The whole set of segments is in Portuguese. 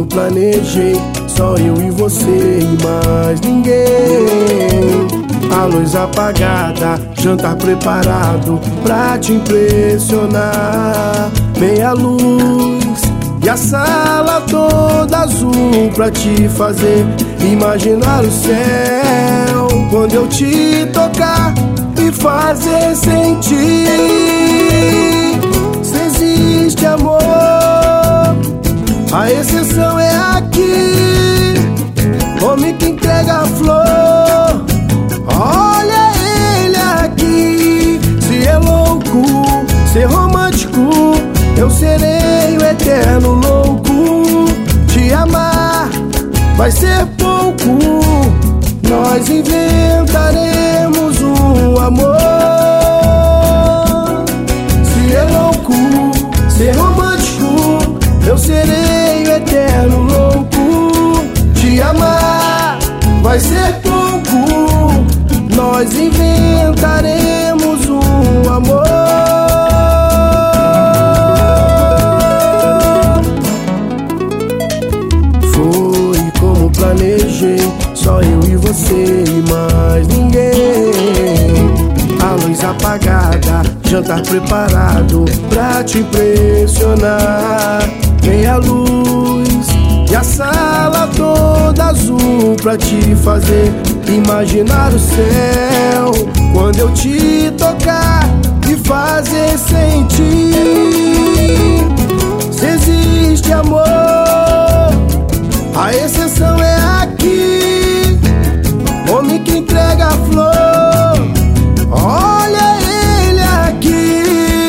planejei, só eu e você e mais ninguém. A luz apagada, jantar preparado pra te impressionar. Meia luz e a sala toda azul pra te fazer imaginar o céu. Quando eu te tocar e fazer sentir se existe amor, a exceção é aqui. Homem que entrega a flor, olha ele aqui. Se é louco, ser romântico, eu serei o eterno louco. Te amar vai ser pouco, nós inventaremos um amor. Se é louco, ser romântico, eu serei o eterno louco. Te amar vai ser pouco, nós inventaremos um amor. Foi como planejei, só eu e você e mais ninguém. A luz apagada, jantar preparado pra te impressionar. Meia luz e a sala toda azul pra te fazer imaginar o céu. Quando eu te tocar e fazer sentir se existe amor, a exceção é aqui. Homem que entrega a flor, olha ele aqui.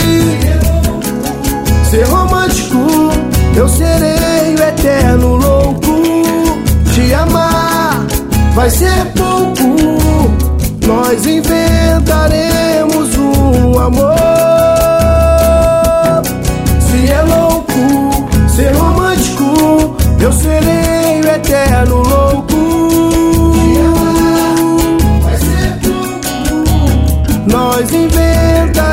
Ser romântico, eu serei o eterno louco. Te amar vai ser pouco, nós inventaremos um amor. Se é louco, ser romântico, eu serei o eterno louco. Te amar vai ser pouco, nós inventaremos